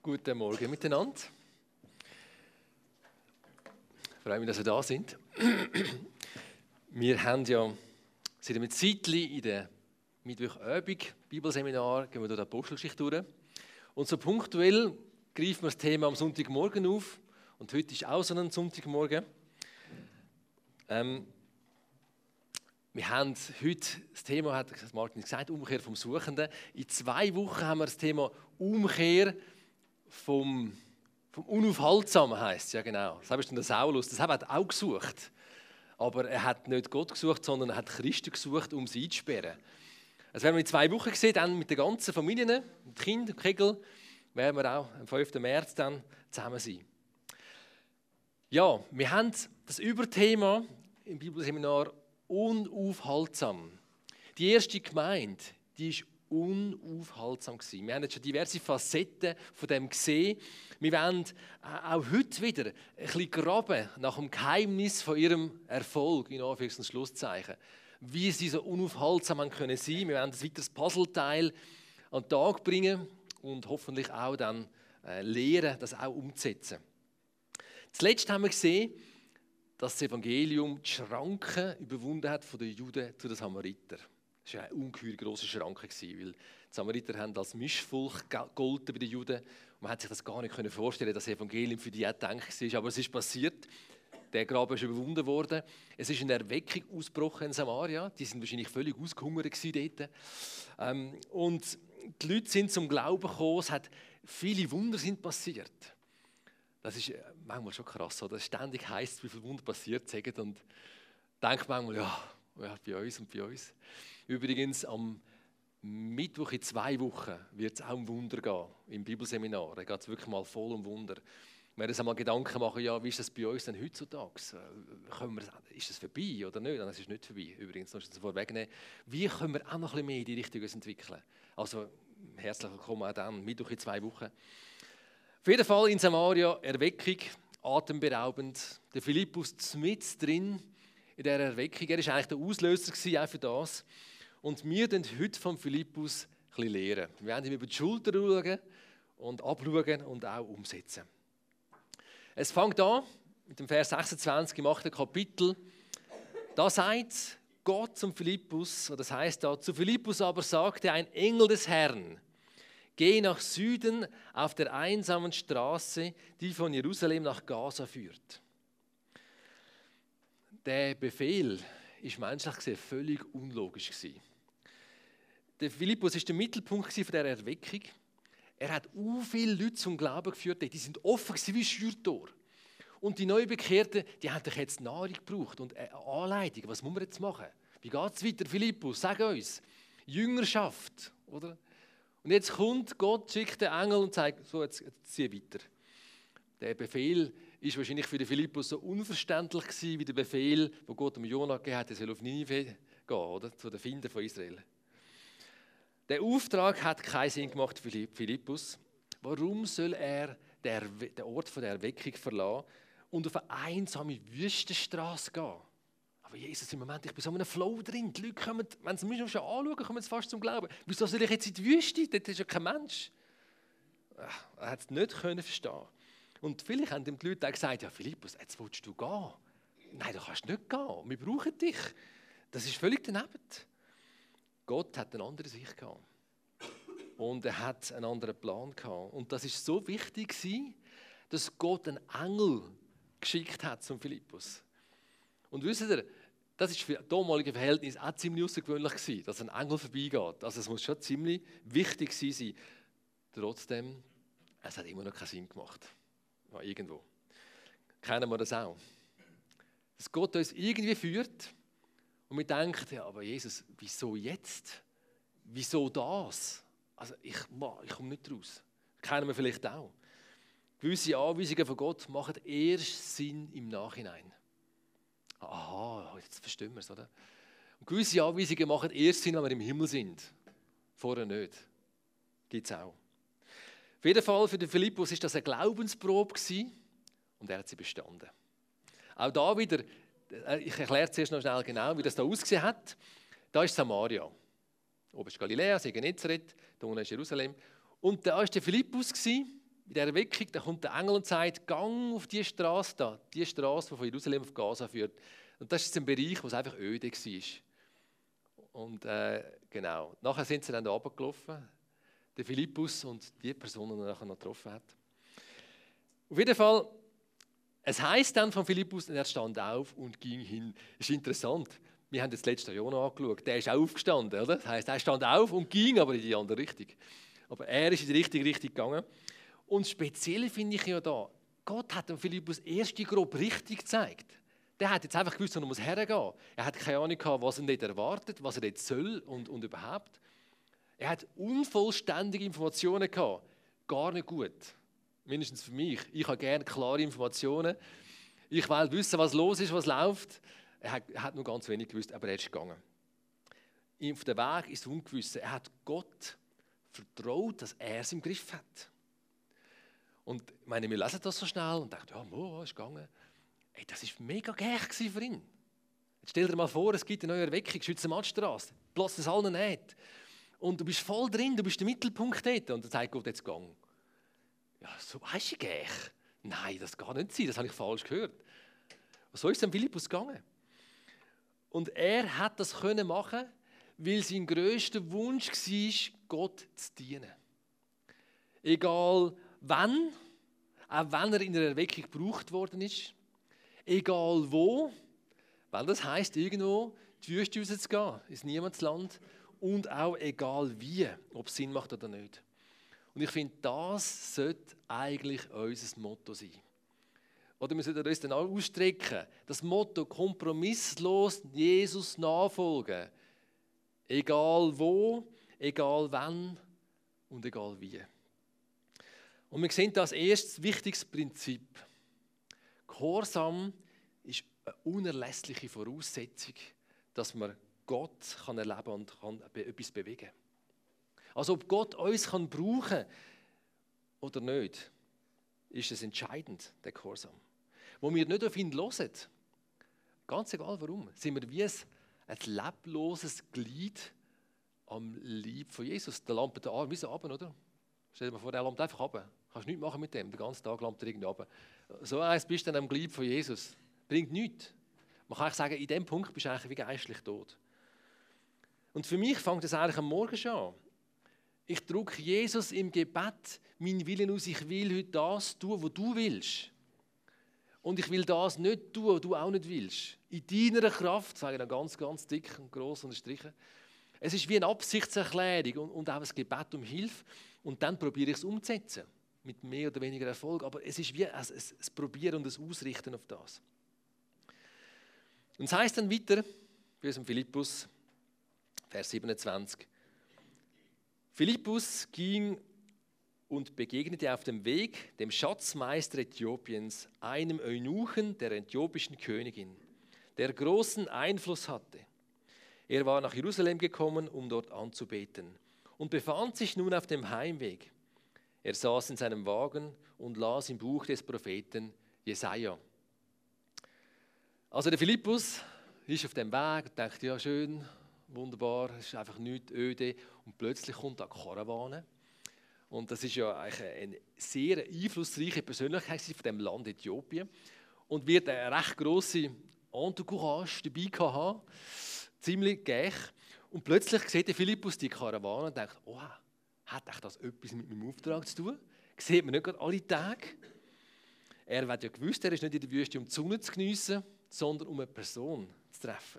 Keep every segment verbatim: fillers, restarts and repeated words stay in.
Guten Morgen miteinander. Ich freue mich, dass wir da sind. Wir haben ja seit einem Zeitchen in der Mittwochabend Bibelseminar gehen wir durch die Apostelgeschichte durch. Und so punktuell greifen wir das Thema am Sonntagmorgen auf. Und heute ist auch so ein Sonntagmorgen. Ähm, wir haben heute, das Thema hat Martin gesagt, Umkehr vom Suchenden. In zwei Wochen haben wir das Thema Umkehr vom, vom Unaufhaltsamen, heisst es, ja genau. Das ist dann der Saulus, das hat er auch gesucht. Aber er hat nicht Gott gesucht, sondern er hat Christen gesucht, um sie einzusperren. Das werden wir in zwei Wochen sehen, dann mit den ganzen Familien, mit Kind und Kegel, werden wir auch am fünften März dann zusammen sein. Ja, wir haben das Überthema im Bibelseminar unaufhaltsam. Die erste Gemeinde, die ist unaufhaltsam gewesen. Wir haben jetzt schon diverse Facetten von dem gesehen. Wir wollen auch heute wieder ein bisschen graben nach dem Geheimnis von ihrem Erfolg, in Anführungs- und Schlusszeichen. Wie sie so unaufhaltsam haben können sein. Wir werden ein weiteres Puzzleteil an den Tag bringen und hoffentlich auch dann äh, lehren, das auch umzusetzen. Zuletzt haben wir gesehen, dass das Evangelium die Schranken überwunden hat von den Juden zu den Samaritern. Das war eine ungeheuer grosse Schranke, weil die Samariter haben als Mischvolk gegolten bei den Juden. Man hat sich das gar nicht vorstellen, dass das Evangelium für die auch gedacht war. Aber es ist passiert. Der Graben ist überwunden worden. Es ist eine Erweckung ausgebrochen in Samaria. Die sind wahrscheinlich völlig ausgehungert dort. Ähm, und die Leute sind zum Glauben gekommen. Es hat viele Wunder sind passiert. Das ist manchmal schon krass, oder? Ständig heisst, wie viele Wunder passiert sind. Und denkt manchmal, ja, ja, bei uns und bei uns. Übrigens, am Mittwoch in zwei Wochen wird es auch um Wunder gehen, im Bibelseminar. Da geht es wirklich mal voll um Wunder. Wir werden uns einmal Gedanken machen, ja, wie ist das bei uns denn heutzutage? Können wir, ist das vorbei oder nicht? Das ist nicht vorbei, übrigens, noch das vorwegnehmen. Wie können wir auch noch ein bisschen mehr in die Richtung entwickeln? Also, herzlich willkommen auch dann, Mittwoch in zwei Wochen. Auf jeden Fall in Samaria, Erweckung, atemberaubend. Der Philippus mit drin in dieser Erweckung. Er war eigentlich der Auslöser auch für das. Und wir lernen heute von Philippus ein bisschen lernen. Wir werden ihm über die Schulter schauen und abschauen und auch umsetzen. Es fängt an mit dem Vers sechsundzwanzig im achten Kapitel. Da sagt Gott zum Philippus, das heißt da, zu Philippus aber sagte ein Engel des Herrn, geh nach Süden auf der einsamen Straße, die von Jerusalem nach Gaza führt. Der Befehl war menschlich gesehen völlig unlogisch. Der Philippus war der Mittelpunkt von dieser Erweckung. Er hat so viele Leute zum Glauben geführt, die sind offen wie Schürtor. Und die Neubekehrten, die haben doch jetzt Nahrung gebraucht und eine Anleitung. Was muss man jetzt machen? Wie geht es weiter, Philippus? Sag uns. Jüngerschaft, oder? Und jetzt kommt Gott, schickt den Engel und sagt, so, jetzt, jetzt zieh weiter. Der Befehl war wahrscheinlich für den Philippus so unverständlich gewesen, wie der Befehl, den Gott dem Jona gegeben hat, er soll auf Ninive gehen, oder? Zu den Findern von Israel. Der Auftrag hat keinen Sinn gemacht für Philippus. Warum soll er den Ort der Erweckung verlassen und auf eine einsame Wüstenstraße gehen? Aber Jesus, im Moment, ich bin so in einem Flow drin. Die Leute kommen, wenn sie mich schon anschauen, kommen sie fast zum Glauben. Wieso soll ich jetzt in die Wüste? Dort ist ja kein Mensch. Er hat es nicht können verstehen. Und vielleicht haben ihm die Leute auch gesagt, ja Philippus, jetzt willst du gehen. Nein, du kannst nicht gehen. Wir brauchen dich. Das ist völlig daneben. Gott hat eine andere Sicht gehabt. Und er hat einen anderen Plan gehabt. Und das ist so wichtig gewesen, dass Gott einen Engel geschickt hat zum Philippus. Und wisst ihr, das ist für damalige Verhältnisse auch ziemlich außergewöhnlich gewesen, dass ein Engel vorbeigeht. Also es muss schon ziemlich wichtig sein. Trotzdem, es hat immer noch keinen Sinn gemacht. Ja, irgendwo. Kennen wir das auch? Dass Gott uns irgendwie führt und wir denken, ja, aber Jesus, wieso jetzt? Wieso das? Also ich, ich komme nicht raus. Das kennen wir vielleicht auch. Gewisse Anweisungen von Gott machen erst Sinn im Nachhinein. Aha, jetzt verstehen wir es, oder? Und gewisse Anweisungen machen erst Sinn, wenn wir im Himmel sind. Vorher nicht. Gibt es auch. Auf jeden Fall für den Philippus war das eine Glaubensprobe und er hat sie bestanden. Auch da wieder, ich erkläre zuerst noch schnell genau, wie das da ausgesehen hat. Da ist Samaria. Oben ist Galiläa, sie Genezareth, da unten ist Jerusalem. Und da war der Philippus, in dieser Erweckung, da kommt der Engel und sagt, gang auf die Straße da, die Straße, die von Jerusalem auf Gaza führt. Und das ist ein Bereich, wo es einfach öde war. Und äh, genau, nachher sind sie dann da runtergelaufen, der Philippus und die Person, die er nachher noch getroffen hat. Auf jeden Fall, es heisst dann von Philippus, er stand auf und ging hin. Das ist interessant. Wir haben das letzte Jahr noch angeschaut. Der ist auch aufgestanden, oder? Das heisst, er stand auf und ging, aber in die andere Richtung. Aber er ist in die richtige Richtung gegangen. Und speziell finde ich ja da, Gott hat dem Philippus erst die grobe Richtung gezeigt. Der hat jetzt einfach gewusst, wo er muss hergehen. Er hat keine Ahnung gehabt, was er nicht erwartet, was er jetzt soll und, und überhaupt. Er hat unvollständige Informationen gehabt. Gar nicht gut. Mindestens für mich. Ich habe gerne klare Informationen. Ich will wissen, was los ist, was läuft. Er hat, er hat nur ganz wenig gewusst, aber er ist gegangen. Auf dem Weg ist Ungewisse. Er hat Gott vertraut, dass er es im Griff hat. Und ich meine, wir lesen das so schnell und denken, ja, wo ist gegangen? Ey, das war mega gäch für ihn. Jetzt stell dir mal vor, es gibt eine neue Erweckung, Schützenmattstrasse, Platz des allen nicht. Und du bist voll drin, du bist der Mittelpunkt dort. Und dann sagt Gott, jetzt gang. Ja, so weißt du gäch. Nein, das kann nicht sein, das habe ich falsch gehört. So ist es dem Philippus gegangen. Und er hat das können machen, weil sein grösster Wunsch war, Gott zu dienen. Egal wann, auch wenn er in der Erweckung gebraucht worden ist, egal wo, weil das heisst, irgendwo die Wüste rauszugehen, ins Niemandsland, und auch egal wie, ob es Sinn macht oder nicht. Und ich finde, das sollte eigentlich unser Motto sein. Oder wir sollten uns dann auch ausstrecken, das Motto kompromisslos Jesus nachfolgen. Egal wo, egal wann und egal wie. Und wir sehen das als erstes wichtiges Prinzip. Gehorsam ist eine unerlässliche Voraussetzung, dass man Gott kann erleben und kann etwas bewegen. Also ob Gott uns kann brauchen oder nicht, ist es entscheidend, der Gehorsam. Wo wir nicht auf ihn hören, ganz egal warum, sind wir wie ein, ein lebloses Glied am Leib von Jesus. Der lampt der Arm wie so runter, oder? Stell dir mal vor, der lampt einfach runter. Du kannst nichts machen mit dem, den ganzen Tag lampt er irgendwie runter. So eins bist du dann am Glied von Jesus. Bringt nichts. Man kann eigentlich sagen, in dem Punkt bist du eigentlich wie geistlich tot. Und für mich fängt das eigentlich am Morgen schon an. Ich drücke Jesus im Gebet meinen Willen aus. Ich will heute das tun, was du willst. Und ich will das nicht tun, was du auch nicht willst. In deiner Kraft, sage ich dann ganz, ganz dick und gross unterstrichen. Es ist wie eine Absichtserklärung und, und auch ein Gebet um Hilfe. Und dann probiere ich es umzusetzen. Mit mehr oder weniger Erfolg. Aber es ist wie ein, ein, ein Probieren und ein Ausrichten auf das. Und es heisst dann weiter, bei unserem Philippus, Vers siebenundzwanzig. Philippus ging und begegnete auf dem Weg dem Schatzmeister Äthiopiens, einem Eunuchen der äthiopischen Königin, der großen Einfluss hatte. Er war nach Jerusalem gekommen, um dort anzubeten, und befand sich nun auf dem Heimweg. Er saß in seinem Wagen und las im Buch des Propheten Jesaja. Also der Philippus ist auf dem Weg und denkt, ja schön, wunderbar, es ist einfach nichts öde. Und plötzlich kommt eine Karawane. Und das ist ja eigentlich eine sehr einflussreiche Persönlichkeit von dem Land Äthiopien. Und wird eine recht grosse Entourage dabei haben, ziemlich gäch. Und plötzlich sieht der Philippus die Karawane und denkt, oh, hat das etwas mit meinem Auftrag zu tun? Sieht man nicht gerade alle Tage? Er hat ja gewusst, er ist nicht in der Wüste, um die Sonne zu geniessen, sondern um eine Person zu treffen.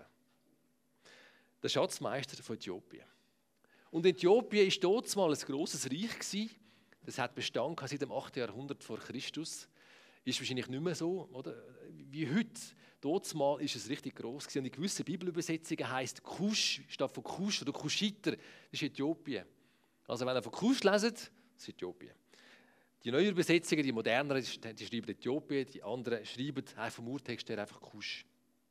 Der Schatzmeister von Äthiopien. Und Äthiopien war dort mal ein grosses Reich. Das hat Bestand seit dem achten Jahrhundert vor Christus. Ist wahrscheinlich nicht mehr so, oder? Wie heute. Dort mal ist es richtig gross. Und in gewissen Bibelübersetzungen heisst Kusch, statt von Kusch oder Kuschiter, das ist Äthiopien. Also wenn ihr von Kusch leset, das ist Äthiopien. Die neuen Übersetzungen, die moderneren, die schreiben Äthiopien, die anderen schreiben vom Urtext her einfach Kusch.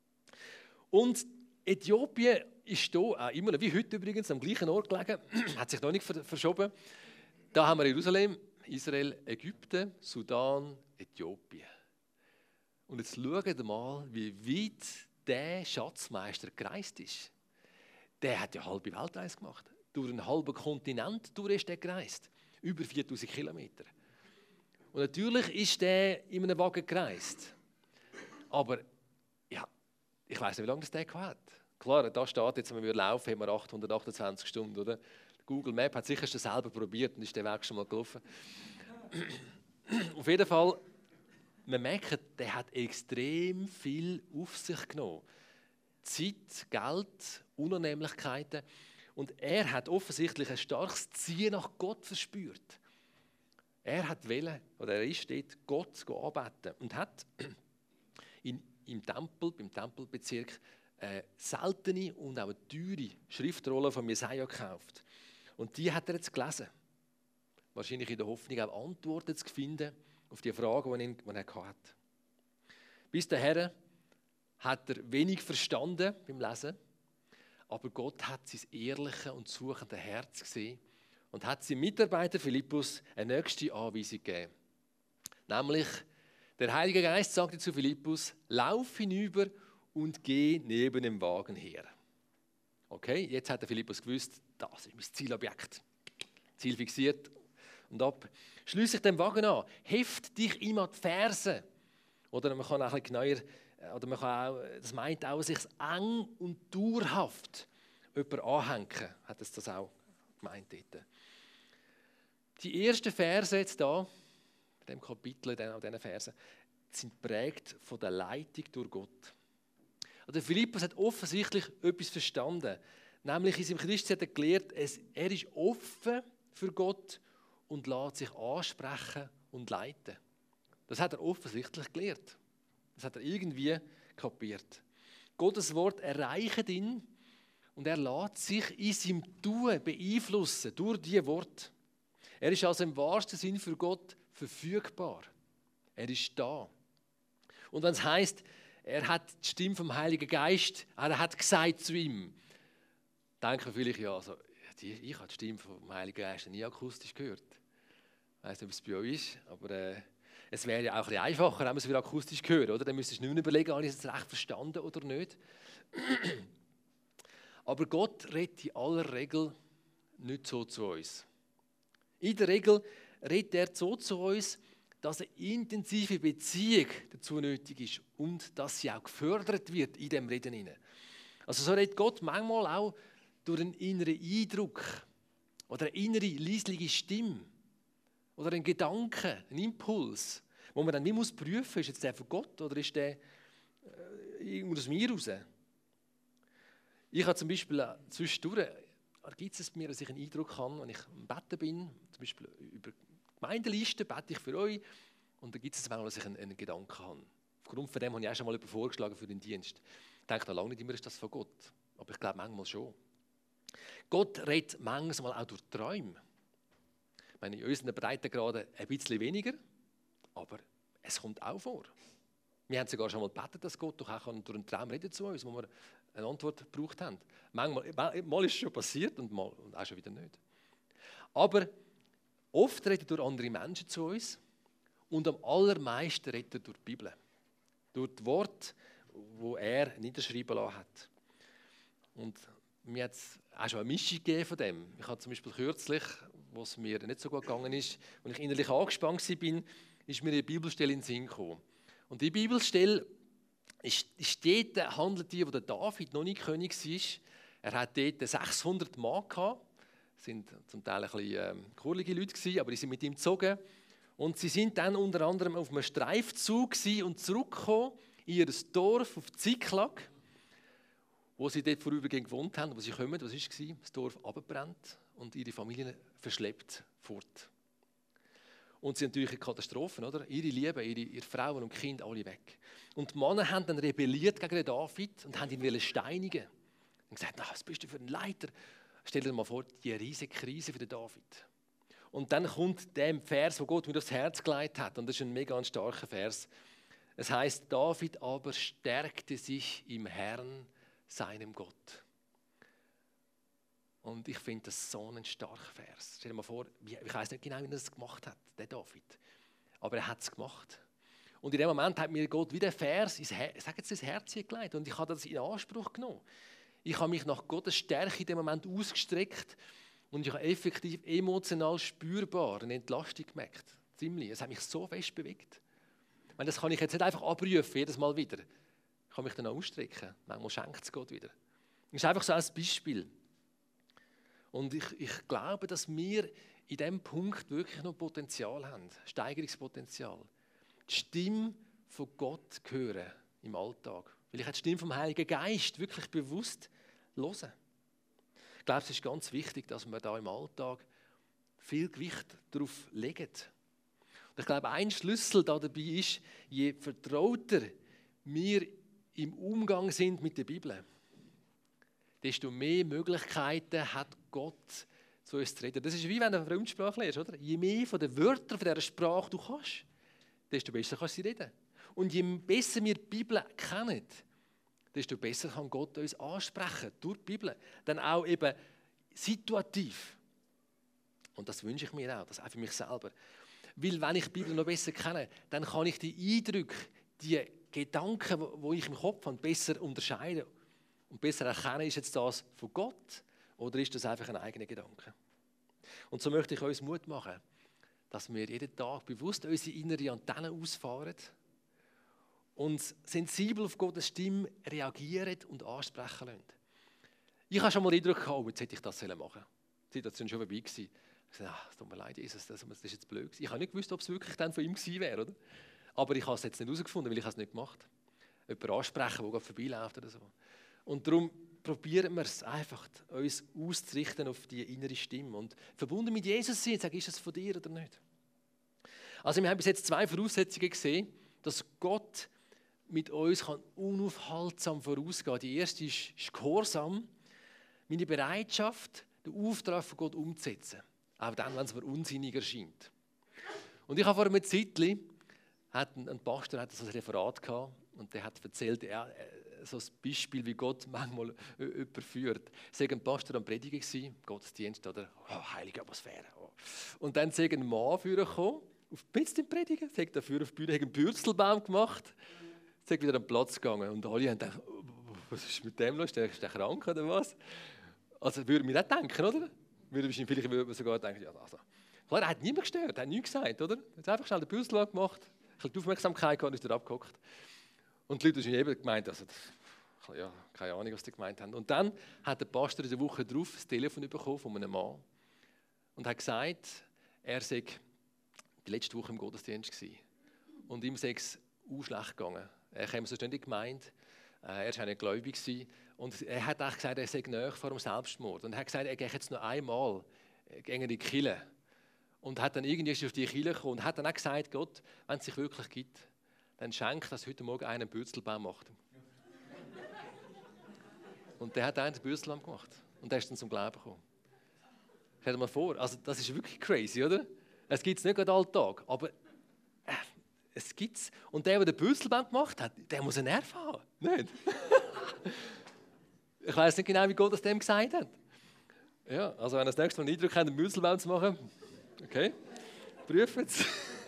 Und Äthiopien ist hier auch immer noch, wie heute übrigens, am gleichen Ort gelegen, hat sich noch nicht verschoben. Da haben wir Jerusalem, Israel, Ägypten, Sudan, Äthiopien. Und jetzt schaut mal, wie weit der Schatzmeister gereist ist. Der hat ja eine halbe Weltreise gemacht. Durch einen halben Kontinent durch ist der gereist. Über viertausend Kilometer. Und natürlich ist der in einem Wagen gereist. Aber ja, ich weiss nicht, wie lange das der hat. Klar, da steht jetzt, wenn wir laufen, haben wir achthundertachtundzwanzig Stunden, oder? Google Map hat sicher schon selber probiert und ist den Weg schon mal gelaufen. Auf jeden Fall, man merkt, der hat extrem viel auf sich genommen. Zeit, Geld, Unannehmlichkeiten. Und er hat offensichtlich ein starkes Ziehen nach Gott verspürt. Er hat wollen, oder er ist dort, Gott anbeten und hat in, im Tempel, beim Tempelbezirk, eine seltene und auch eine teure Schriftrolle von Jesaja gekauft. Und die hat er jetzt gelesen. Wahrscheinlich in der Hoffnung, auch Antworten zu finden auf die Fragen, die er, die er hatte. Bis dahin hat er wenig verstanden beim Lesen, aber Gott hat sein ehrliches und suchendes Herz gesehen und hat seinem Mitarbeiter Philippus eine nächste Anweisung gegeben. Nämlich, der Heilige Geist sagte zu Philippus, lauf hinüber und geh neben dem Wagen her. Okay, jetzt hat der Philippus gewusst, das ist mein Zielobjekt. Ziel fixiert und ab. Schliess dich dem Wagen an, heft dich ihm an die Ferse. Oder man kann auch ein bisschen genauer, oder man kann auch, das meint auch, sich eng und dauerhaft jemanden anhängen, hat es das auch gemeint dort. Die ersten Verse jetzt hier, in diesem Kapitel, in diesen Versen, sind geprägt von der Leitung durch Gott. Also Philippus hat offensichtlich etwas verstanden. Nämlich in seinem Christus hat er gelernt, er ist offen für Gott und lässt sich ansprechen und leiten. Das hat er offensichtlich gelernt. Das hat er irgendwie kapiert. Gottes Wort erreicht ihn und er lässt sich in seinem Tun beeinflussen durch diese Worte. Er ist also im wahrsten Sinn für Gott verfügbar. Er ist da. Und wenn es heisst, er hat die Stimme vom Heiligen Geist, er hat gesagt zu ihm, denken wir vielleicht, ja, also, ich habe die Stimme vom Heiligen Geist nie akustisch gehört. Ich weiss nicht, ob es bei euch ist, aber äh, es wäre ja auch ein bisschen einfacher, wenn wir es wieder akustisch hören, oder? Dann müsstest du nicht mehr überlegen, habe ich es jetzt recht verstanden oder nicht. Aber Gott redet in aller Regel nicht so zu uns. In der Regel redet er so zu uns, dass eine intensive Beziehung dazu nötig ist und dass sie auch gefördert wird in dem Reden. Also so redet Gott manchmal auch durch einen inneren Eindruck oder eine innere, leisliche Stimme oder einen Gedanken, einen Impuls, wo man dann wie muss prüfen, ist jetzt der von Gott oder ist der äh, irgendwo aus mir raus? Ich habe zum Beispiel äh, zwischendurch, gibt es mir, dass ich einen Eindruck habe, wenn ich am Betten bin, zum Beispiel über Gemeindeliste bete ich für euch und dann gibt es manchmal, dass ich einen, einen Gedanken habe. Aufgrund von dem habe ich auch schon mal jemanden vorgeschlagen für den Dienst. Ich denke noch lange nicht immer, ist das von Gott, aber ich glaube manchmal schon. Gott redet manchmal auch durch Träume. Ich meine, in unseren Breitengraden ein bisschen weniger, aber es kommt auch vor. Wir haben sogar schon mal gebetet, dass Gott doch auch durch einen Traum reden zu uns, wo wir eine Antwort gebraucht haben. Manchmal, mal ist es schon passiert und mal und auch schon wieder nicht. Aber oft redet er durch andere Menschen zu uns und am allermeisten redet er durch die Bibel. Durch die Worte, die er niederschreiben lassen hat. Und mir hat es auch schon eine Mischung gegeben von dem. Ich habe zum Beispiel kürzlich, wo es mir nicht so gut gegangen ist, als ich innerlich angespannt war, ist mir eine Bibelstelle in den Sinn gekommen. Und die Bibelstelle ist, ist dort, handelt die, wo der David noch nicht König war. Er hat dort sechshundert Mann gehabt. Das sind zum Teil ein bisschen ähm, kurlige Leute gewesen, aber die sind mit ihm gezogen. Und sie sind dann unter anderem auf einem Streifzug und zurückgekommen in ihr Dorf auf Ziklag, wo sie dort vorübergehend gewohnt haben, wo sie kommen. Was war es? Das Dorf abgebrannt und ihre Familien verschleppt fort. Und sie haben natürlich Katastrophen, oder? Ihre Lieben, ihre, ihre Frauen und Kinder, alle weg. Und die Männer haben dann rebelliert gegen den David und haben ihn steinigen. Und gesagt, was bist du für ein Leiter? Stell dir mal vor, die riesige Krise für den David. Und dann kommt der Vers, wo Gott mir das Herz gelegt hat. Und das ist ein mega starker Vers. Es heißt, David aber stärkte sich im Herrn, seinem Gott. Und ich finde das so ein starker Vers. Stell dir mal vor, ich weiß nicht genau, wie er das gemacht hat, der David. Aber er hat es gemacht. Und in dem Moment hat mir Gott wie der Vers ins, Her- sag jetzt, ins Herz gelegt. Und ich habe das in Anspruch genommen. Ich habe mich nach Gottes Stärke in dem Moment ausgestreckt und ich habe effektiv emotional spürbar eine Entlastung gemerkt. ziemlich. Es hat mich so fest bewegt. Ich meine, das kann ich jetzt nicht einfach abrufen, jedes Mal wieder. Ich kann mich dann auch ausstrecken. Manchmal schenkt es Gott wieder. Das ist einfach so als Beispiel. Und ich, ich glaube, dass wir in diesem Punkt wirklich noch Potenzial haben, Steigerungspotenzial. Die Stimme von Gott hören im Alltag. Vielleicht die Stimme vom Heiligen Geist wirklich bewusst hören. Ich glaube, es ist ganz wichtig, dass wir da im Alltag viel Gewicht darauf legen. Und ich glaube, ein Schlüssel da dabei ist, je vertrauter wir im Umgang sind mit der Bibel, desto mehr Möglichkeiten hat Gott, zu uns zu reden. Das ist wie wenn du eine Fremdsprache lernst, oder? Je mehr von den Wörtern von dieser Sprache du kannst, desto besser kannst du sie reden. Und je besser wir die Bibel kennen, desto besser kann Gott uns ansprechen, durch die Bibel. Dann auch eben situativ. Und das wünsche ich mir auch, das auch für mich selber. Weil wenn ich die Bibel noch besser kenne, dann kann ich die Eindrücke, die Gedanken, die ich im Kopf habe, besser unterscheiden. Und besser erkennen, ist jetzt das von Gott oder ist das einfach ein eigener Gedanke. Und so möchte ich uns Mut machen, dass wir jeden Tag bewusst unsere innere Antenne ausfahren und sensibel auf Gottes Stimme reagieren und ansprechen lassen. Ich habe schon mal den Eindruck gehabt, oh, jetzt hätte ich das machen sollen. Die Situation war schon vorbei. Ich sagte, ach, es tut mir leid, Jesus, das ist jetzt blöd. Ich habe nicht gewusst, ob es wirklich dann von ihm gewesen wäre. Oder? Aber ich habe es jetzt nicht herausgefunden, weil ich es nicht gemacht habe. Jemanden ansprechen, der gerade vorbeiläuft oder so. Und darum probieren wir es einfach, uns auszurichten auf die innere Stimme und verbunden mit Jesus sein, sagen, ist es von dir oder nicht. Also wir haben bis jetzt zwei Voraussetzungen gesehen, dass Gott mit uns kann unaufhaltsam vorausgehen kann. Die erste ist, ist Gehorsam, meine Bereitschaft, den Auftrag von Gott umzusetzen, auch dann, wenn es mir unsinnig erscheint. Und ich habe vor einem Zeitchen, hat ein, ein Pastor hat so ein Referat gehabt und der hat erzählt, er, so ein Beispiel, wie Gott manchmal jemanden führt. Es war ein Pastor am Predigen, im Gottesdienst, oder? Oh, heilige Atmosphäre. Oh. Und dann ist ein Mann vorgekommen, auf die Predigen, sagt dafür auf die Bühne, hat einen Bürzelbaum gemacht, ist wieder an den Platz gegangen. Und alle haben gedacht, oh, was ist mit dem los? Ist der, ist der krank oder was? Also würde man nicht denken, oder? Würde man, vielleicht würde man sogar denken, ja, also. Klar, er hat niemand gestört, er hat nichts gesagt, oder? Er hat einfach schnell den Bürzelbaum gemacht, ein bisschen die Aufmerksamkeit gehabt und ist dort abgehockt. Und die Leute haben eben gemeint, also, ja, keine Ahnung, was die gemeint haben. Und dann hat der Pastor in der Woche darauf das Telefon bekommen von einem Mann und hat gesagt, er sei die letzte Woche im Gottesdienst gewesen. Und ihm sei es auch schlecht gegangen. Er kam sonst nicht in die Gemeinde, er war auch nicht gläubig gewesen. Und er hat auch gesagt, er sei nahe vor dem Selbstmord. Und er hat gesagt, er gehe jetzt noch einmal in die Kirche. Und hat dann irgendwie auf die Kirche gekommen und hat dann auch gesagt, Gott, wenn es sich wirklich gibt, dann schenkt, dass heute Morgen einer einen Bürzelbaum macht. Und der hat einen Bürzelbaum gemacht. Und der ist dann zum Glauben gekommen. Stell dir mal vor, also das ist wirklich crazy, oder? Es gibt es nicht gerade alltag, aber äh, es gibt es. Und der, der den Bürzelbaum gemacht hat, der muss einen Nerv haben. Nicht? Ich weiß nicht genau, wie Gott das dem gesagt hat. Ja, also wenn ihr das nächste Mal einen Eindruck habt, einen Bürzelbaum zu machen, okay, prüfen es.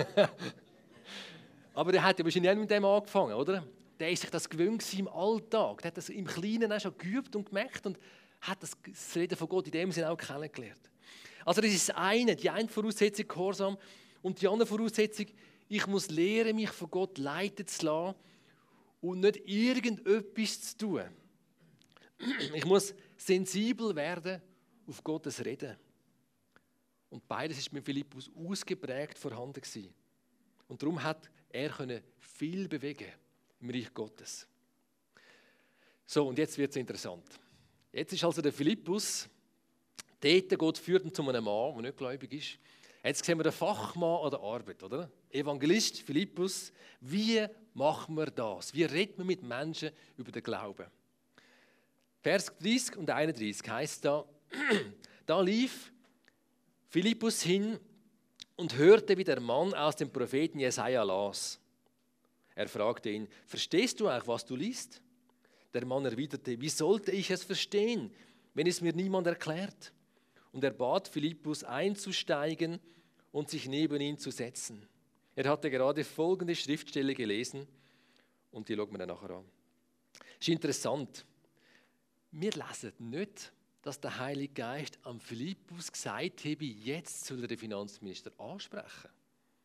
Aber der hat ja wahrscheinlich nicht mit dem angefangen, oder? Der ist sich das gewöhnt im Alltag. Der hat das im Kleinen auch schon geübt und gemerkt und hat das Reden von Gott in dem Sinne auch kennengelernt. Also das ist das eine, die eine Voraussetzung, Gehorsam. Und die andere Voraussetzung, ich muss lernen, mich von Gott leiten zu lassen und nicht irgendetwas zu tun. Ich muss sensibel werden auf Gottes Reden. Und beides ist mit Philippus ausgeprägt vorhanden gewesen. Und darum hat er viel bewegen im Reich Gottes. So, und jetzt wird es interessant. Jetzt ist also der Philippus, dort Gott führt ihn zu einem Mann, der nicht gläubig ist. Jetzt sehen wir den Fachmann an der Arbeit, oder? Evangelist Philippus, wie machen wir das? Wie redet man mit Menschen über den Glauben? Vers dreißig und einunddreißig heißt da, da lief Philippus hin und hörte, wie der Mann aus dem Propheten Jesaja las. Er fragte ihn, verstehst du auch, was du liest? Der Mann erwiderte, wie sollte ich es verstehen, wenn es mir niemand erklärt? Und er bat Philippus einzusteigen und sich neben ihn zu setzen. Er hatte gerade folgende Schriftstelle gelesen und die schauen wir dann nachher an. Es ist interessant. Wir lesen nicht, dass der Heilige Geist am Philippus gesagt habe, jetzt soll er den Finanzminister ansprechen.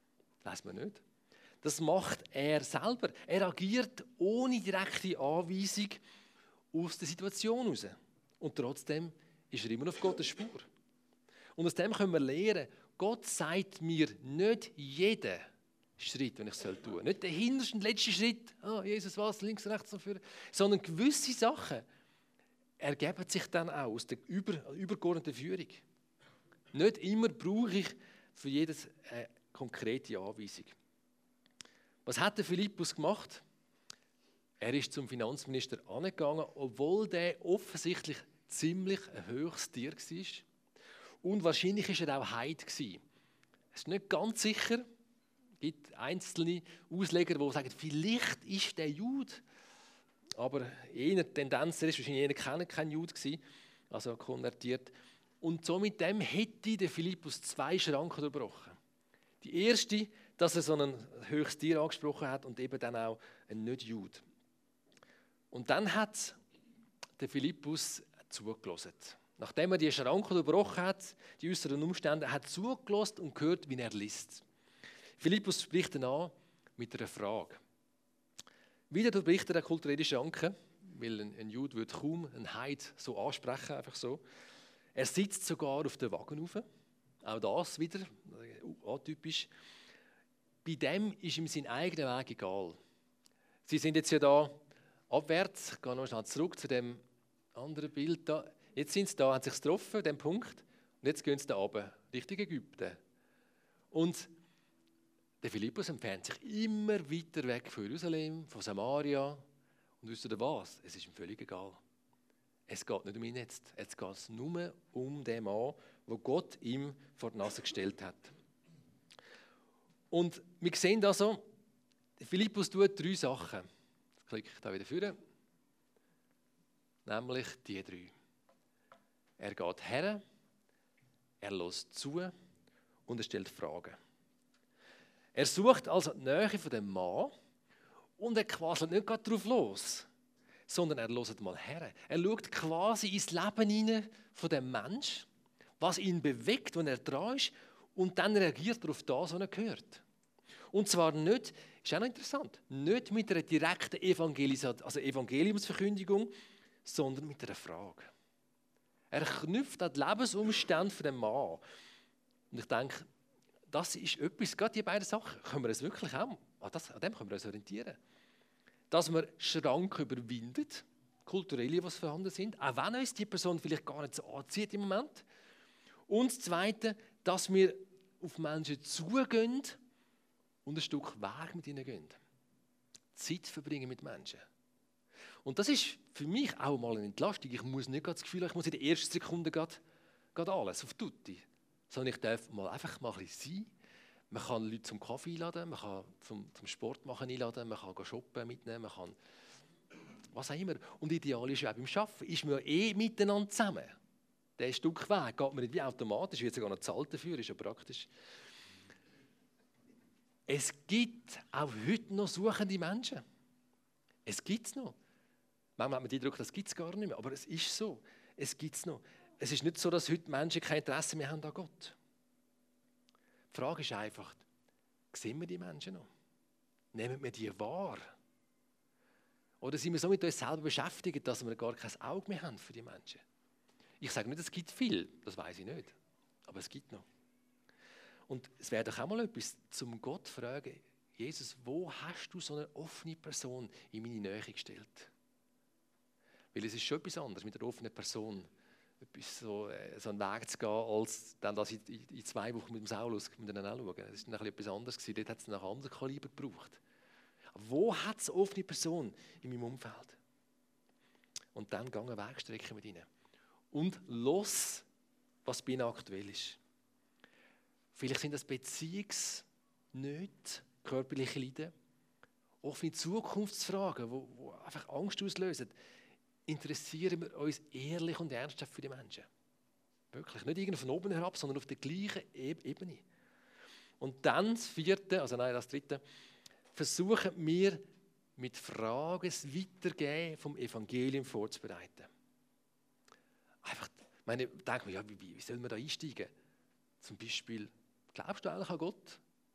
Weiß man nicht. Das macht er selber. Er agiert ohne direkte Anweisung aus der Situation heraus. Und trotzdem ist er immer auf Gottes Spur. Und aus dem können wir lernen, Gott sagt mir nicht jeden Schritt, den ich tun soll. Nicht den hintersten, letzten Schritt, ah, Jesus, was, links, rechts, so führen, sondern gewisse Sachen ergeben sich dann auch aus der über, übergeordneten Führung. Nicht immer brauche ich für jedes eine konkrete Anweisung. Was hat der Philippus gemacht? Er ist zum Finanzminister angegangen, obwohl der offensichtlich ziemlich ein höchstes Tier war. Und wahrscheinlich war er auch Heid. Es ist nicht ganz sicher. Es gibt einzelne Ausleger, die sagen, vielleicht ist der Jude. Aber eher Tendenz, er ist wahrscheinlich eher kein, kein Jude gewesen, also konvertiert. Und so mit dem hätte der Philippus zwei Schranken durchbrochen. Die erste, dass er so ein höchstes Tier angesprochen hat und eben dann auch ein Nicht-Jude. Und dann hat der Philippus zugelassen. Nachdem er die Schranken durchbrochen hat, die äußeren Umstände, er hat zugelassen und gehört, wie er liest. Philippus spricht dann an mit einer Frage. Wieder durchbricht er eine kulturelle Schranke, weil ein, ein Jude würde kaum einen Heid so ansprechen, einfach so. Er sitzt sogar auf den Wagen rauf. Auch das wieder, atypisch. Bei dem ist ihm sein eigener Weg egal. Sie sind jetzt ja da abwärts, ich gehe noch schnell zurück zu dem anderen Bild da. Jetzt sind sie da, haben sich getroffen, an diesem Punkt, und jetzt gehen sie da runter, Richtung Ägypten. Und der Philippus entfernt sich immer weiter weg von Jerusalem, von Samaria. Und wisst ihr was? Es ist ihm völlig egal. Es geht nicht um ihn jetzt. Jetzt geht es nur um den Mann, den Gott ihm vor die Nase gestellt hat. Und wir sehen also, Philippus tut drei Sachen. Jetzt klicke ich da wieder vor. Nämlich die drei. Er geht her, er hört zu und er stellt Fragen. Er sucht also die Nähe von dem Mann und er quasselt nicht gerade drauf los, sondern er hört mal her. Er schaut quasi ins Leben hinein von dem Menschen, was ihn bewegt, wenn er dran ist, und dann reagiert er auf das, was er hört. Und zwar nicht, ist auch noch interessant, nicht mit einer direkten Evangelis- also Evangeliumsverkündigung, sondern mit einer Frage. Er knüpft an die Lebensumstände von dem Mann. Und ich denke, das ist etwas, gerade die beiden Sachen, können wir uns wirklich auch, an, das, an dem können wir uns orientieren. Dass wir Schranken überwindet, kulturelle, die vorhanden sind, auch wenn uns die Person vielleicht gar nicht so anzieht im Moment. Und das Zweite, dass wir auf Menschen zugehen und ein Stück Weg mit ihnen gehen. Zeit verbringen mit Menschen. Und das ist für mich auch mal eine Entlastung. Ich muss nicht das Gefühl haben, ich muss in der ersten Sekunde gerade, gerade alles auf Tutti. Sondern ich darf mal einfach mal ein bisschen sein. Man kann Leute zum Kaffee einladen, man kann zum, zum Sport machen einladen, man kann shoppen mitnehmen, man kann was auch immer. Und ideal ist ja auch beim Arbeiten, ist man ja eh miteinander zusammen. Der Stück Weg geht man nicht wie automatisch, wird sogar noch zahlt dafür, ist ja praktisch. Es gibt auch heute noch suchende Menschen. Es gibt es noch. Manchmal hat man den Eindruck, das gibt es gar nicht mehr, aber es ist so. Es gibt es noch. Es ist nicht so, dass heute Menschen kein Interesse mehr haben an Gott. Die Frage ist einfach, sehen wir die Menschen noch? Nehmen wir die wahr? Oder sind wir so mit uns selber beschäftigt, dass wir gar kein Auge mehr haben für die Menschen? Ich sage nicht, es gibt viel, das weiß ich nicht, aber es gibt noch. Und es wäre doch auch mal etwas, zum Gott zu fragen, Jesus, wo hast du so eine offene Person in meine Nähe gestellt? Weil es ist schon etwas anderes, mit einer offenen Person etwas so, so einen Weg zu gehen, als dann das in, in zwei Wochen mit dem Saulus miteinander anschauen. Das ist ein etwas anderes gewesen. Dort hat es nach anderem Kaliber gebraucht. Wo hat es eine offene Person in meinem Umfeld? Und dann gehe einen Weg strecken mit ihnen. Und los, was bei ihnen aktuell ist. Vielleicht sind das Beziehungsnöte, körperliche Leiden, offene Zukunftsfragen, die einfach Angst auslösen. Interessieren wir uns ehrlich und ernsthaft für die Menschen. Wirklich, nicht irgendwie von oben herab, sondern auf der gleichen Ebene. Und dann das vierte, also nein, das dritte, versuchen wir mit Fragen das Weitergehen vom Evangelium vorzubereiten. Einfach, ich meine, denkt man, ja, wie, wie soll man da einsteigen? Zum Beispiel, glaubst du eigentlich an Gott? Wow,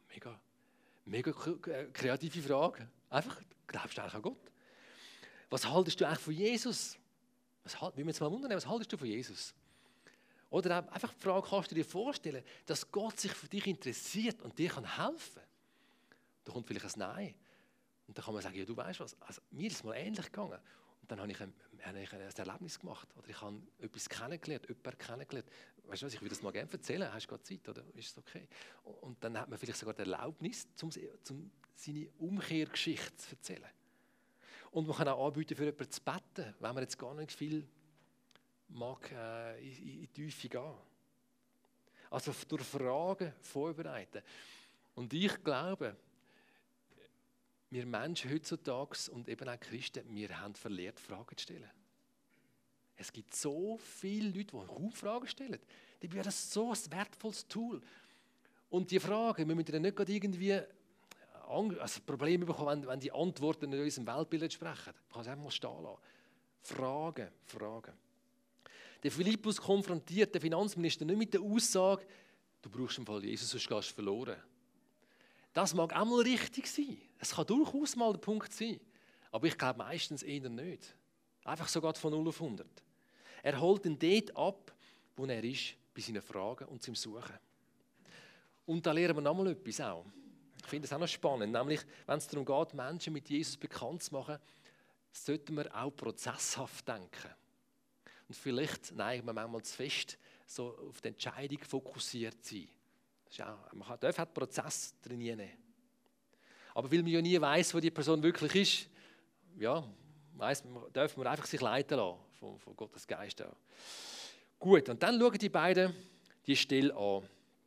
Mega, mega kreative Frage. Einfach, glaubst du eigentlich an Gott? Was haltest du eigentlich von Jesus? Was, wie wir jetzt mal wundern, was haltest du von Jesus? Oder auch einfach die Frage, kannst du dir vorstellen, dass Gott sich für dich interessiert und dir helfen kann? Da kommt vielleicht ein Nein. Und dann kann man sagen, ja, du weißt was, also, mir ist es mal ähnlich gegangen. Und dann habe ich ein, habe ich ein Erlebnis gemacht. Oder ich habe etwas kennengelernt, jemanden kennengelernt. Weißt du was, ich würde das mal gerne erzählen. Hast du gerade Zeit, oder ist es okay? Und dann hat man vielleicht sogar die Erlaubnis, um, um seine Umkehrgeschichte zu erzählen. Und man kann auch anbieten, für jemanden zu beten, wenn man jetzt gar nicht viel mag, äh, in, in die Tiefe gehen. Also durch Fragen vorbereiten. Und ich glaube, wir Menschen heutzutage und eben auch Christen, wir haben verlehrt, Fragen zu stellen. Es gibt so viele Leute, die kaum Fragen stellen. Die wäre so ein wertvolles Tool. Und die Fragen, wir müssen dann nicht gerade irgendwie also Probleme bekommen, wenn, wenn die Antworten in unserem Weltbild entsprechen. Man kann es einfach mal stehen lassen. Fragen, Fragen. Der Philippus konfrontiert den Finanzminister nicht mit der Aussage, du brauchst im Fall Jesus, sonst gehst du verloren. Das mag auch mal richtig sein. Es kann durchaus mal der Punkt sein. Aber ich glaube meistens eher nicht. Einfach sogar von null auf hundert. Er holt ihn dort ab, wo er ist, bei seinen Fragen und seinem Suchen. Und da lernen wir noch mal etwas auch. Ich finde es auch noch spannend, nämlich, wenn es darum geht, Menschen mit Jesus bekannt zu machen, sollten wir auch prozesshaft denken. Und vielleicht neigen wir manchmal zu fest, so auf die Entscheidung fokussiert zu sein. Das ist auch, man darf auch den Prozess trainieren. Aber weil man ja nie weiss, wo die Person wirklich ist, ja, weiss, dürfen wir einfach sich leiten lassen von, von Gottes Geist auch. Gut, und dann schauen die beiden die Stelle an.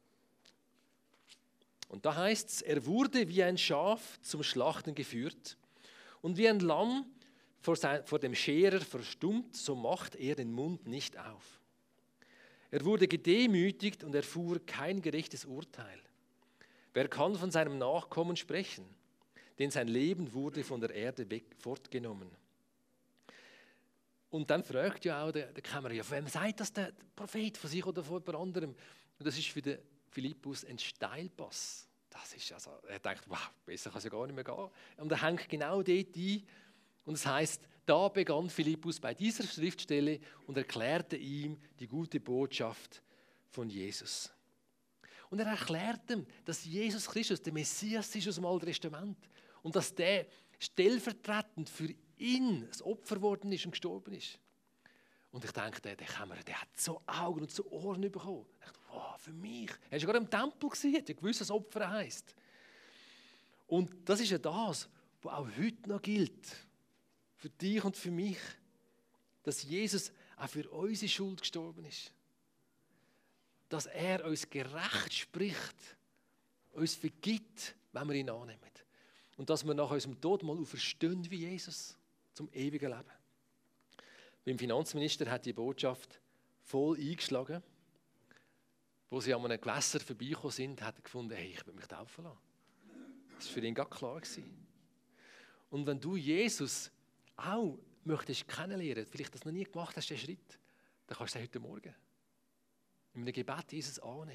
Und da heißt es, er wurde wie ein Schaf zum Schlachten geführt und wie ein Lamm vor, sein, vor dem Scherer verstummt, so macht er den Mund nicht auf. Er wurde gedemütigt und erfuhr kein gerechtes Urteil. Wer kann von seinem Nachkommen sprechen? Denn sein Leben wurde von der Erde weg fortgenommen. Und dann fragt ja auch der, der Kämmerer, ja, wem sagt das der Prophet, von sich oder von jemand anderem? Und das ist für den Philippus ein Steilpass. Das ist also, er denkt, wow, besser kann es ja gar nicht mehr gehen. Und er hängt genau dort ein. Und es heißt, da begann Philippus bei dieser Schriftstelle und erklärte ihm die gute Botschaft von Jesus. Und er erklärt ihm, dass Jesus Christus der Messias ist aus dem Alten Testament und dass der stellvertretend für ihn das Opfer geworden ist und gestorben ist. Und ich denke, der, der Kämmerer, der hat so Augen und so Ohren bekommen. Ich dachte, wow, für mich. Er war ja gerade im Tempel, hat ja gewusst, was Opfer heisst. Und das ist ja das, was auch heute noch gilt. Für dich und für mich. Dass Jesus auch für unsere Schuld gestorben ist. Dass er uns gerecht spricht, uns vergibt, wenn wir ihn annehmen. Und dass wir nach unserem Tod mal auferstehen wie Jesus zum ewigen Leben. Beim Finanzminister hat die Botschaft voll eingeschlagen. Wo sie an einem Gewässer vorbeigekommen sind, hat er gefunden, hey, ich will mich taufen lassen. Das war für ihn gar klar gewesen. Und wenn du Jesus auch möchtest kennenlernen, vielleicht das noch nie gemacht hast, den Schritt, dann kannst du das heute Morgen in einem Gebet Jesus annehmen.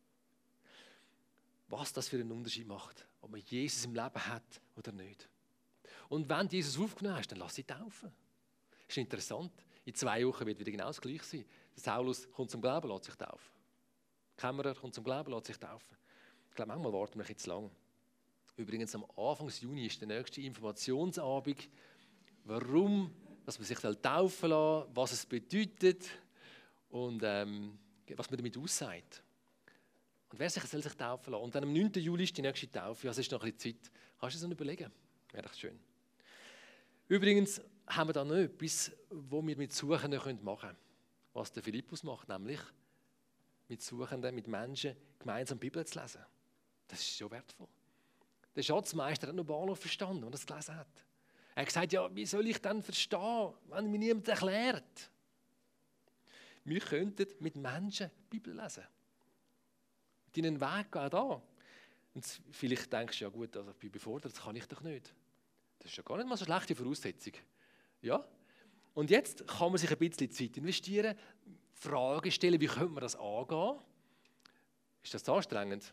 Was das für einen Unterschied macht, ob man Jesus im Leben hat oder nicht. Und wenn du Jesus aufgenommen hast, dann lass dich taufen. Das ist interessant. In zwei Wochen wird wieder genau das Gleiche sein. Der Saulus kommt zum Glauben, lässt sich taufen. Der Kämmerer kommt zum Glauben, lässt sich taufen. Ich glaube, manchmal warten wir jetzt lang. Übrigens, am Anfang Juni ist der nächste Informationsabend, warum dass man sich taufen lassen, was es bedeutet und ähm, was man damit aussagt. Und wer sich, soll sich taufen lassen. Und dann am neunten Juli ist die nächste Taufe. Also ist noch ein bisschen Zeit. Kannst du dir das überlegen? Wäre doch schön. Übrigens haben wir da noch etwas, was wir mit Suchenden machen können. Was der Philippus macht, nämlich mit Suchenden, mit Menschen gemeinsam die Bibel zu lesen. Das ist so wertvoll. Der Schatzmeister hat noch Bahnhof verstanden, als er das gelesen hat. Er hat gesagt, ja, wie soll ich dann verstehen, wenn mir niemand erklärt? Wir könnten mit Menschen die Bibel lesen. Mit ihnen Weg gehen, da. Und vielleicht denkst du, ja gut, also ich bin befordert, das kann ich doch nicht. Das ist ja gar nicht mal so eine schlechte Voraussetzung. Ja? Und jetzt kann man sich ein bisschen Zeit investieren, Fragen stellen, wie könnte man das angehen? Ist das anstrengend?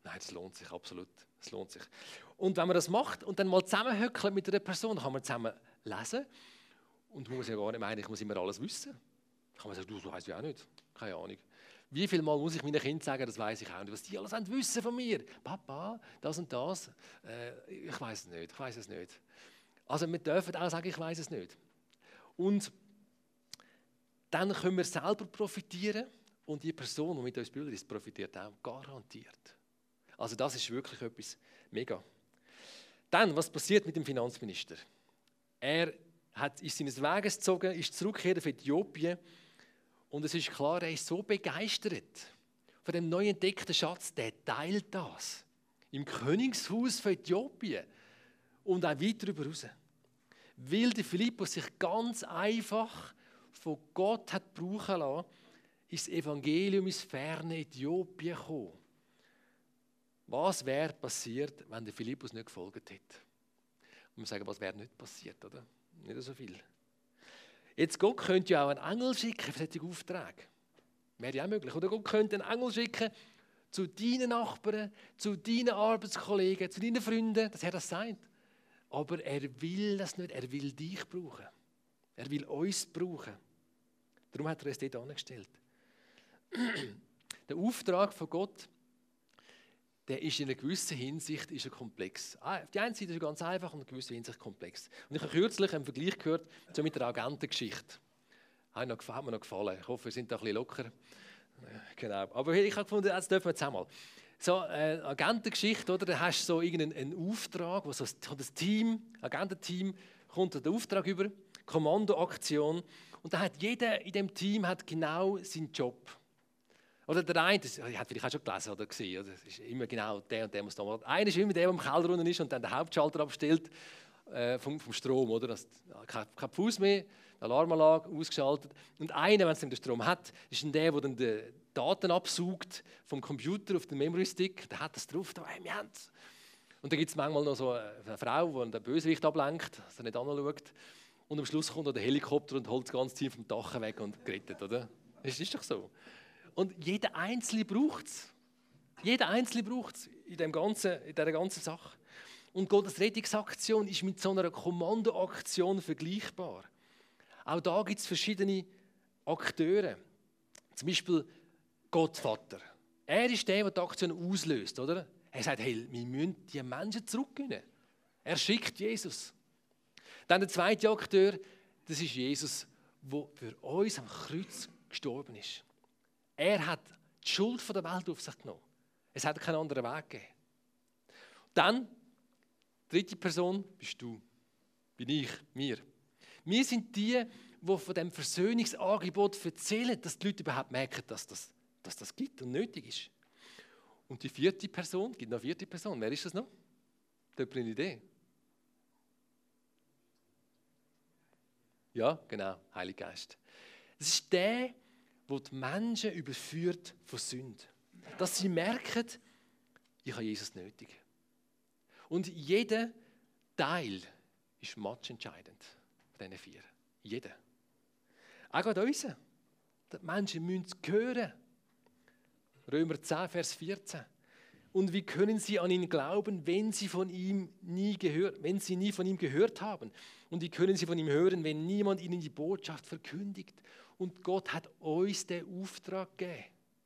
Nein, das lohnt sich absolut. Das lohnt sich. Und wenn man das macht und dann mal zusammenhöckelt mit einer Person, kann man zusammen lesen und muss ja gar nicht meinen, ich muss immer alles wissen. Kann man sagen, du, das weiss ich auch nicht. Keine Ahnung. Wie viel Mal muss ich meinen Kindern sagen, das weiß ich auch nicht, was die alles wissen von mir. Papa, das und das, äh, ich weiß es nicht, ich weiß es nicht. Also wir dürfen auch sagen, ich weiß es nicht. Und dann können wir selber profitieren und die Person, die mit uns bildet ist, profitiert auch garantiert. Also das ist wirklich etwas mega. Dann, was passiert mit dem Finanzminister? Er hat, ist seines Weges gezogen, ist zurückgekehrt auf Äthiopien und es ist klar, er ist so begeistert von dem neu entdeckten Schatz, der teilt das im Königshaus von Äthiopien und auch weit darüber hinaus. Weil der Philippus sich ganz einfach von Gott hat brauchen lassen, ist das Evangelium ins ferne Äthiopien gekommen. Was wäre passiert, wenn der Philippus nicht gefolgt hätte? Und wir sagen, was wäre nicht passiert, oder? Nicht so viel. Jetzt, Gott könnte ja auch einen Engel schicken für solche Aufträge. Wäre ja auch möglich. Oder Gott könnte einen Engel schicken zu deinen Nachbarn, zu deinen Arbeitskollegen, zu deinen Freunden, dass er das sagt. Aber er will das nicht, er will dich brauchen. Er will uns brauchen. Darum hat er es dort angestellt. Der Auftrag von Gott, der ist in einer gewissen Hinsicht ist er komplex. Auf die eine Seite ist er ganz einfach und in einer gewissen Hinsicht komplex. Und ich habe kürzlich einen Vergleich gehört so mit der Agentengeschichte. Hat mir noch gefallen. Ich hoffe, wir sind da ein bisschen locker. Genau. Aber ich habe gefunden, jetzt dürfen wir jetzt einmal. So eine Agentengeschichte, oder? Da hast du so irgendeinen Auftrag, wo so das Team, Agententeam, kommt der Auftrag über, Kommandoaktion. Und da hat jeder in dem Team hat genau seinen Job. Oder der eine, das hat vielleicht auch schon gelesen oder gesehen, oder? Das ist immer genau der und der muss da machen. Einer ist immer der, der im Keller unten ist und dann den Hauptschalter abstellt äh, vom, vom Strom, oder? Das, kein, kein Fuß mehr, Alarmanlage ausgeschaltet. Und einer, wenn es den Strom hat, ist dann der, der dann die Daten absaugt vom Computer auf den Memory-Stick. Der hat das drauf, da, hey, wir haben es. Und dann gibt es manchmal noch so eine Frau, die den Bösewicht ablenkt, dass er nicht anschaut. Und am Schluss kommt der Helikopter und holt das ganze Team vom Dach weg und gerettet, oder? Das ist doch so. Und jeder Einzelne braucht es. Jeder Einzelne braucht es in, dem ganzen, in dieser ganzen Sache. Und Gottes Rettungsaktion ist mit so einer Kommandoaktion vergleichbar. Auch da gibt es verschiedene Akteure. Zum Beispiel Gott Vater. Er ist der, der die Aktion auslöst, oder? Er sagt, hey, wir müssen die Menschen zurückgewinnen. Er schickt Jesus. Dann der zweite Akteur, das ist Jesus, der für uns am Kreuz gestorben ist. Er hat die Schuld der Welt auf sich genommen. Es hat keinen anderen Weg gegeben. Dann, dritte Person, bist du, bin ich, wir. Wir sind die, die von dem Versöhnungsangebot erzählen, dass die Leute überhaupt merken, dass das, dass das gibt und nötig ist. Und die vierte Person, es gibt noch eine vierte Person, wer ist das noch? Habt ihr eine Idee? Ja, genau, Heiliger Geist. Das ist der, der die Menschen überführt von Sünde. Dass sie merken, ich habe Jesus nötig. Und jeder Teil ist matchentscheidend von diesen vier. Jeder. Auch gerade unser. Die Menschen müssen es hören. Römer zehn, Vers vierzehn. Und wie können sie an ihn glauben, wenn sie, von ihm nie gehört, wenn sie nie von ihm gehört haben? Und wie können sie von ihm hören, wenn niemand ihnen die Botschaft verkündigt? Und Gott hat uns den Auftrag gegeben.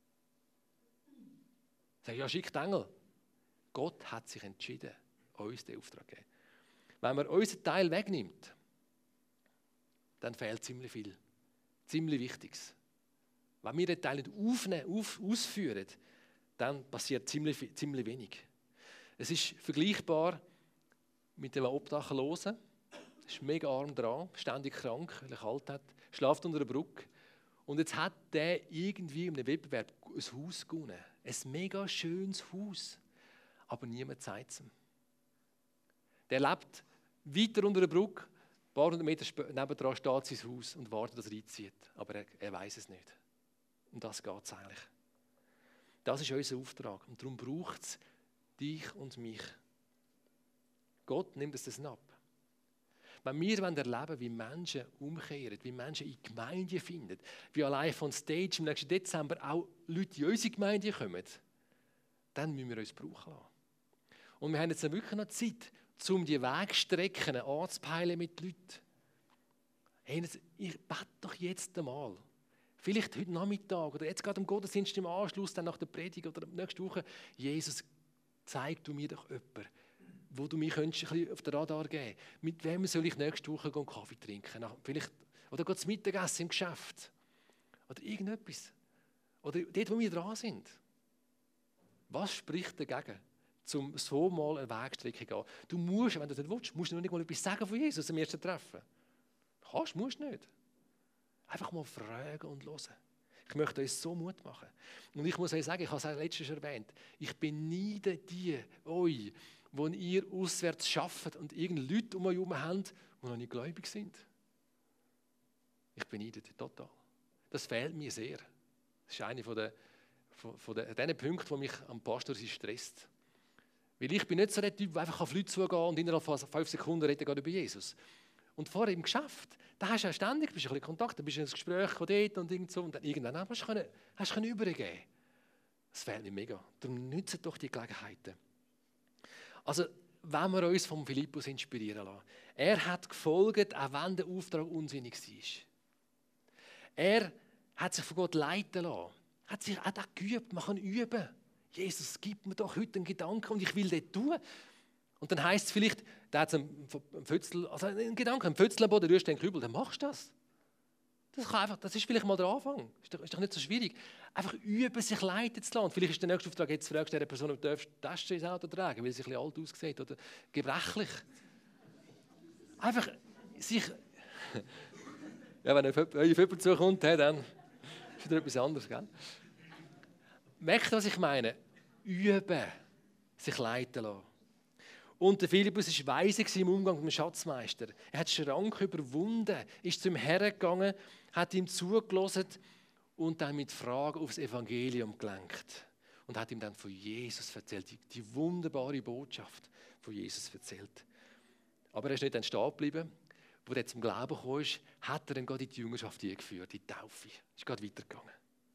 Sag ja, schickt Engel. Gott hat sich entschieden, uns den Auftrag zu geben. Wenn man unseren Teil wegnimmt, dann fehlt ziemlich viel. Ziemlich Wichtiges. Wenn wir den Teil nicht aufnehmen, auf, ausführen, dann passiert ziemlich, ziemlich wenig. Es ist vergleichbar mit einem Obdachlosen. Er ist mega arm dran, ständig krank, weil er kalt hat, schläft unter einer Brücke. Und jetzt hat der irgendwie in einem Wettbewerb ein Haus gewonnen. Ein mega schönes Haus. Aber niemand zeigt es ihm. Der lebt weiter unter einer Brücke. Ein paar hundert Meter nebendran steht sein Haus und wartet, dass er reinzieht. Aber er, er weiß es nicht. Um das geht es eigentlich. Das ist unser Auftrag. Und darum braucht es dich und mich. Gott nimmt es das ab. Wenn wir erleben wollen, wie Menschen umkehren, wie Menschen in die Gemeinde finden, wie allein von Stage im nächsten Dezember auch Leute in unsere Gemeinde kommen, dann müssen wir uns brauchen lassen. Und wir haben jetzt wirklich noch Zeit, um die Wegstrecken anzupeilen mit Leuten. Hey, ich bete doch jetzt einmal. Vielleicht heute Nachmittag oder jetzt gerade im Gottesdienst im Anschluss, dann nach der Predigt oder nächste Woche. Jesus, zeig du mir doch jemanden, wo du mich ein bisschen auf den Radar geben könntest. Mit wem soll ich nächste Woche einen Kaffee trinken? Vielleicht, oder geht zum Mittagessen im Geschäft? Oder irgendetwas. Oder dort, wo wir dran sind. Was spricht dagegen, um so mal eine Wegstrecke zu gehen? Du musst, wenn du das nicht willst, musst du noch nicht mal etwas sagen von Jesus am ersten Treffen. Kannst, musst nicht. Einfach mal fragen und hören. Ich möchte euch so Mut machen. Und ich muss euch sagen, ich habe es auch letztens erwähnt, ich beneide die, euch, die ihr auswärts arbeitet und irgendeine Leute um euch herum habt, die noch nicht gläubig sind. Ich beneide die total. Das fehlt mir sehr. Das ist einer von den, von, von den, den Punkten, die mich am Pastor stresst. Weil ich bin nicht so der Typ, der einfach auf Leute zugehen und innerhalb von fünf Sekunden reden geht über Jesus. Und vorher im Geschäft, da hast du ja ständig, bist du ein bisschen in Kontakt, da bist du in ein Gespräch von dort und irgend so, und dann irgendwann hast du können, hast du können übergeben. Das fehlt mir mega. Darum nützen doch die Gelegenheiten. Also, wenn wir uns vom Philippus inspirieren lassen. Er hat gefolgt, auch wenn der Auftrag unsinnig war. Er hat sich von Gott leiten lassen. Hat sich auch das geübt. Man kann üben. Jesus, gib mir doch heute einen Gedanken und ich will das tun. Und dann heisst es vielleicht, der hat einen Pfützel, also einen Gedanken, einen Pfützel am Boden, rührst den Kübel, dann machst du das. Das, kann einfach, das ist vielleicht mal der Anfang. Ist doch, ist doch nicht so schwierig. Einfach üben, sich leiten zu lassen. Und vielleicht ist der nächste Auftrag, jetzt fragst du der Person, ob du die Tasche ins Auto tragen, weil sie ein bisschen alt aussieht oder gebrechlich. Einfach sich... Ja, wenn auf jemand zukommt, dann ist wieder etwas anderes. Gell? Merkt ihr, was ich meine? Üben, sich leiten lassen. Und der Philippus war weise im Umgang mit dem Schatzmeister. Er hat Schrank überwunden, ist zu ihm hergegangen, hat ihm zugelassen und dann mit Fragen aufs Evangelium gelenkt. Und hat ihm dann von Jesus erzählt, die, die wunderbare Botschaft von Jesus erzählt. Aber er ist nicht dann stehen geblieben. Als er zum Glauben kam, hat er dann gerade in die Jüngerschaft eingeführt, in die Taufe. Ist gerade weitergegangen.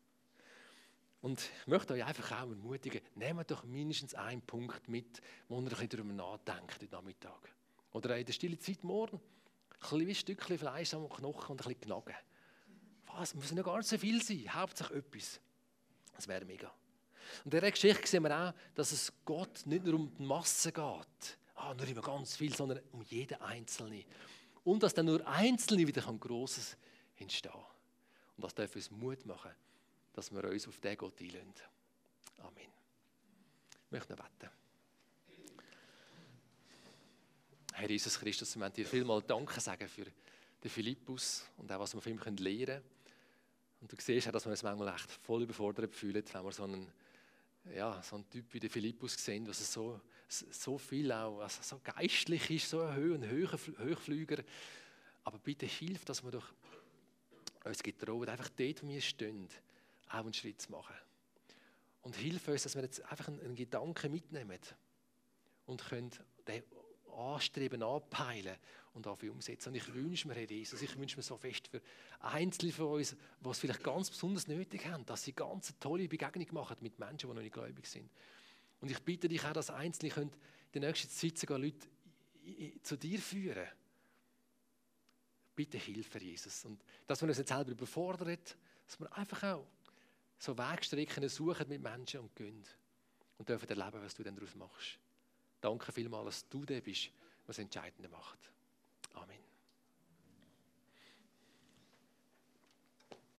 Und ich möchte euch einfach auch ermutigen, nehmt doch mindestens einen Punkt mit, wo ihr ein bisschen darüber nachdenkt heute Nachmittag. Oder in der stillen Zeit morgen. Ein Stückchen Fleisch am Knochen und ein bisschen knacken. Was? Muss nicht gar nicht so viel sein, hauptsächlich etwas. Das wäre mega. Und in dieser Geschichte sehen wir auch, dass es Gott nicht nur um die Masse geht, ah, nur immer ganz viel, sondern um jeden Einzelnen. Und dass dann nur Einzelne wieder Grosses entstehen kann. Und das darf uns Mut machen, dass wir uns auf den Gott einlassen. Amen. Ich möchte noch beten. Herr Jesus Christus, wir möchten dir vielmals Danke sagen für den Philippus und auch, was wir von ihm lernen können. Und du siehst auch, dass wir uns manchmal echt voll überfordert fühlen, wenn wir so einen, ja, so einen Typ wie den Philippus sehen, was so, so viel auch, also so geistlich ist, so ein Hochflüger. Aber bitte hilf, dass wir doch uns getrauen, einfach dort, wo wir stehen, auch einen Schritt zu machen. Und hilf uns, dass wir jetzt einfach einen, einen Gedanken mitnehmen und können den anstreben, anpeilen und dafür umsetzen. Und ich wünsche mir, Herr Jesus, ich wünsche mir so fest für Einzelne von uns, die es vielleicht ganz besonders nötig haben, dass sie ganz eine tolle Begegnung machen mit Menschen, die noch nicht gläubig sind. Und ich bitte dich auch, dass Einzelne können in der nächsten Zeit sogar Leute zu dir führen. Bitte hilf, Herr Jesus. Und dass wir uns nicht selber überfordern, dass wir einfach auch so Wegstrecken suchen mit Menschen und gehen und dürfen erleben, was du dann daraus machst. Danke vielmals, dass du der bist, was Entscheidende macht. Amen.